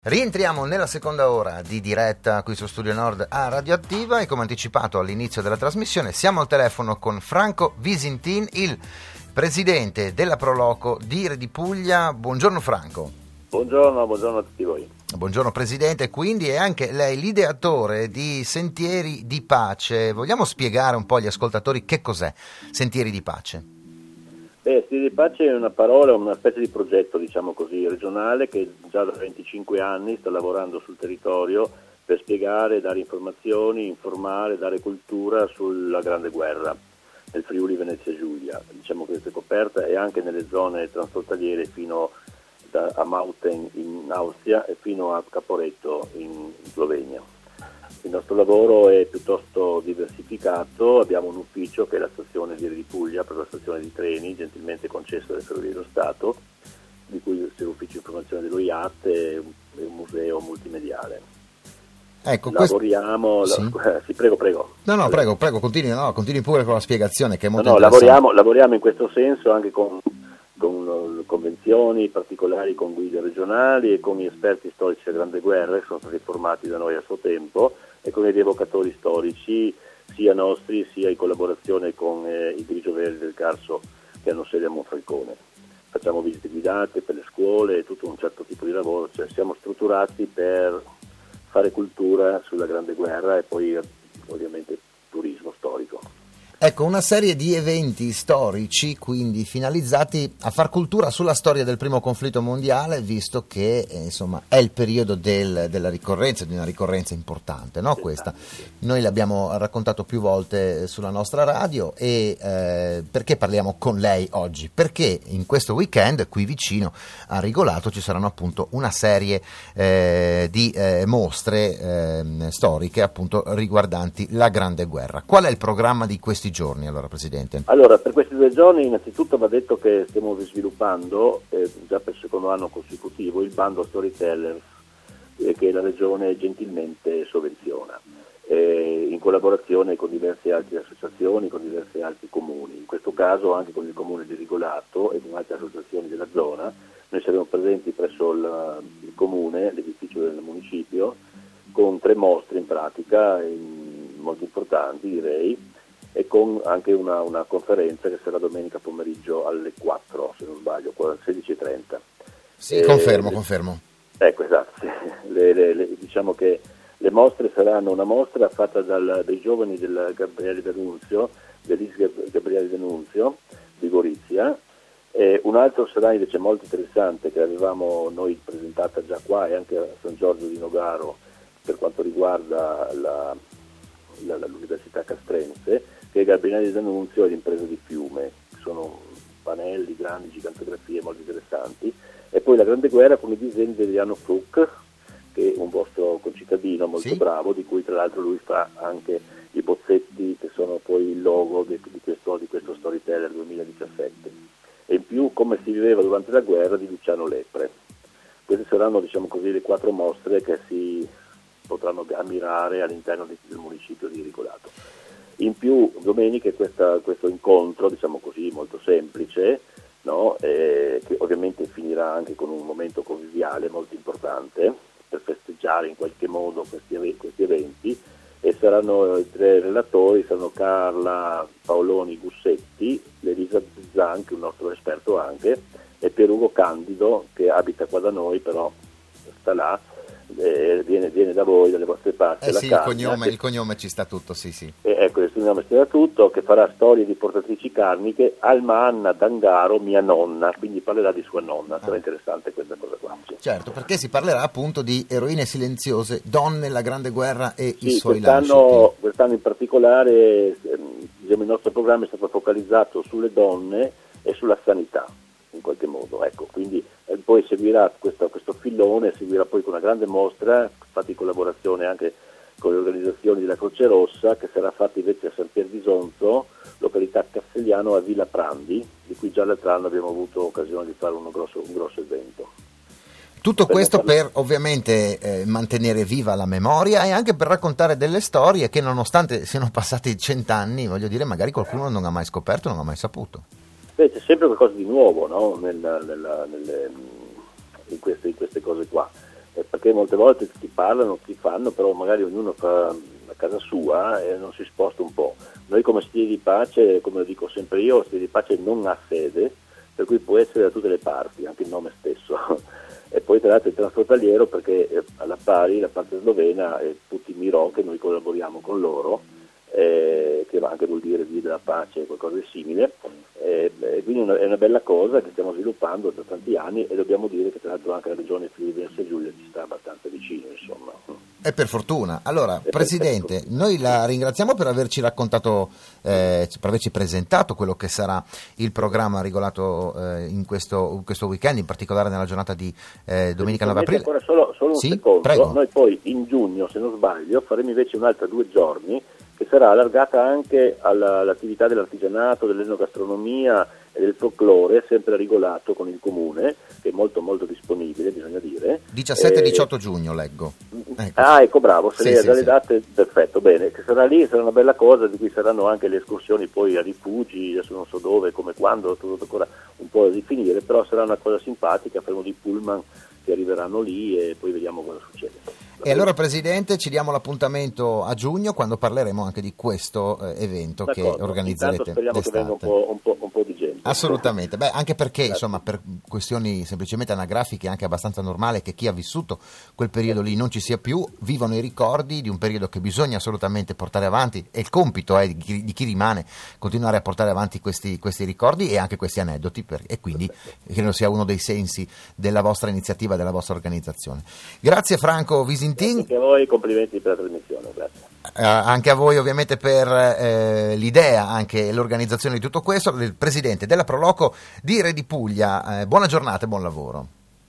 Rientriamo nella seconda ora di diretta qui su Studio Nord a Radioattiva e come anticipato all'inizio della trasmissione siamo al telefono con Franco Visintin, il presidente della Proloco di Re di Puglia. Buongiorno Franco. Buongiorno a tutti voi. Buongiorno Presidente, quindi è anche lei l'ideatore di Sentieri di Pace. Vogliamo spiegare un po' agli ascoltatori che cos'è Sentieri di Pace? Sentieri di Pace è una parola, una specie di progetto, diciamo così, regionale che già da 25 anni sta lavorando sul territorio per spiegare, dare informazioni, informare, dare cultura sulla Grande Guerra nel Friuli Venezia Giulia. Diciamo che questa coperta è anche nelle zone transfrontaliere fino a Mauten in Austria e fino a Caporetto in Slovenia. Il nostro lavoro è piuttosto diversificato, abbiamo un ufficio che è la stazione di Re di Puglia, per la stazione di treni, gentilmente concessa dalle Ferrovie dello Stato, di cui c'è l'ufficio informazione dello IAT e un museo multimediale. Ecco, lavoriamo, sì. Sì, prego. No, prego, continui pure con la spiegazione che è molto interessante. Lavoriamo in questo senso anche con convenzioni particolari con guide regionali e con gli esperti storici della Grande Guerra che sono stati formati da noi a suo tempo e con i rievocatori storici sia nostri sia in collaborazione con i Grigio Verdi del Carso che hanno sede a Monfalcone. Facciamo visite guidate per le scuole, tutto un certo tipo di lavoro, cioè siamo strutturati per fare cultura sulla Grande Guerra e poi ovviamente turismo storico. Ecco, una serie di eventi storici, quindi finalizzati a far cultura sulla storia del primo conflitto mondiale, visto che insomma è il periodo della ricorrenza, di una ricorrenza importante, no? Questa. Noi l'abbiamo raccontato più volte sulla nostra radio e perché parliamo con lei oggi? Perché in questo weekend qui vicino a Rigolato ci saranno appunto una serie di mostre storiche appunto riguardanti la Grande Guerra. Qual è il programma di questi giorni allora Presidente? Allora, per questi 2 giorni innanzitutto va detto che stiamo sviluppando già per il secondo anno consecutivo il bando Storytellers che la Regione gentilmente sovvenziona in collaborazione con diverse altre associazioni, con diversi altri comuni, in questo caso anche con il comune di Rigolato e con altre associazioni della zona. Noi saremo presenti presso il comune, l'edificio del municipio, con 3 mostre in pratica molto importanti direi, e con anche una conferenza che sarà domenica pomeriggio alle 4, se non sbaglio, 16:30. Sì, confermo. Ecco, esatto. Diciamo che le mostre saranno una mostra fatta dai giovani del Gabriele D'Annunzio, dell'Is Gabriele D'Annunzio di Gorizia, e un altro sarà invece molto interessante che avevamo noi presentata già qua e anche a San Giorgio di Nogaro per quanto riguarda l'Università Castrense, che è Gabinetto d'Annunzio e l'impresa di Fiume. Sono pannelli grandi, gigantografie molto interessanti. E poi la Grande Guerra con i disegni di Adriano Fruc, che è un vostro concittadino molto bravo, di cui tra l'altro lui fa anche i bozzetti che sono poi il logo di questo Storyteller 2017. E in più come si viveva durante la guerra di Luciano Lepre. Queste saranno, diciamo così, le 4 mostre che si potranno ammirare all'interno del municipio di Rigolato. In più domenica questo incontro, diciamo così, molto semplice, no? Che ovviamente finirà anche con un momento conviviale molto importante per festeggiare in qualche modo questi eventi, e saranno i 3 relatori, saranno Carla Paoloni Gussetti, Elisa Zan, che è un nostro esperto anche, e Pierugo Candido, che abita qua da noi però sta là, viene da voi, dalle vostre parti. Sì, il cognome ci sta tutto, sì. Ecco, il cognome sta tutto, che farà storie di portatrici carniche, Alma Anna D'Angaro, mia nonna, quindi parlerà di sua nonna, sarà interessante questa cosa qua. Sì. Certo, perché si parlerà appunto di eroine silenziose, donne, la Grande Guerra e i suoi lasciti. Quest'anno in particolare il nostro programma è stato focalizzato sulle donne e sulla sanità, in qualche modo, ecco, quindi poi seguirà questo filone, seguirà poi con una grande mostra fatta in collaborazione anche con le organizzazioni della Croce Rossa, che sarà fatta invece a San Pier di Sonzo, località Castigliano, a Villa Prandi, di cui già l'altro anno abbiamo avuto occasione di fare un grosso evento. Tutto questo per ovviamente mantenere viva la memoria e anche per raccontare delle storie che, nonostante siano passati 100 anni, voglio dire, magari qualcuno non ha mai scoperto, non ha mai saputo. C'è sempre qualcosa di nuovo, no? in queste cose qua. perché molte volte ti parlano, ti fanno, però magari ognuno fa a casa sua e non si sposta un po'. Noi come Stile di Pace, come lo dico sempre io, Stile di Pace non ha sede, per cui può essere da tutte le parti, anche il nome stesso. E poi tra l'altro il transfrontaliero, perché alla pari la parte slovena è tutti Miro, che noi collaboriamo con loro, che anche vuol dire Via della Pace, qualcosa di simile, quindi è una bella cosa che stiamo sviluppando da tanti anni, e dobbiamo dire che tra l'altro anche la regione Friuli Venezia Giulia ci sta abbastanza vicino, insomma. E per fortuna. Allora, Presidente, noi la ringraziamo per averci raccontato, per averci presentato quello che sarà il programma regolato in questo weekend, in particolare nella giornata di domenica 9 aprile. Ancora solo un sì, secondo, prego. Noi poi in giugno, se non sbaglio, faremo invece un'altra 2 giorni, che sarà allargata anche all'attività dell'artigianato, dell'enogastronomia e del folklore, sempre regolato con il comune, che è molto molto disponibile, bisogna dire. 17-18 giugno leggo. Ecco, bravo, se lei ha già le sì. date, perfetto, bene, che sarà lì, sarà una bella cosa, di cui saranno anche le escursioni poi a rifugi, adesso non so dove, come, quando, tutto ancora un po' da definire, però sarà una cosa simpatica, faremo dei pullman che arriveranno lì e poi vediamo cosa succede. E allora, Presidente, ci diamo l'appuntamento a giugno, quando parleremo anche di questo evento che organizzerete. Speriamo d'estate. che venga un po' di gente. Assolutamente, anche perché insomma, per questioni semplicemente anagrafiche, è anche abbastanza normale che chi ha vissuto quel periodo lì non ci sia più, vivono i ricordi di un periodo che bisogna assolutamente portare avanti, e il compito è di chi rimane continuare a portare avanti questi ricordi e anche questi aneddoti, e quindi credo sia uno dei sensi della vostra iniziativa, della vostra organizzazione. Grazie Franco Visintin. Anche a voi, complimenti per la trasmissione, grazie. Anche a voi ovviamente per l'idea, anche l'organizzazione di tutto questo, il Presidente della Proloco di Re di Puglia. Buona giornata e buon lavoro.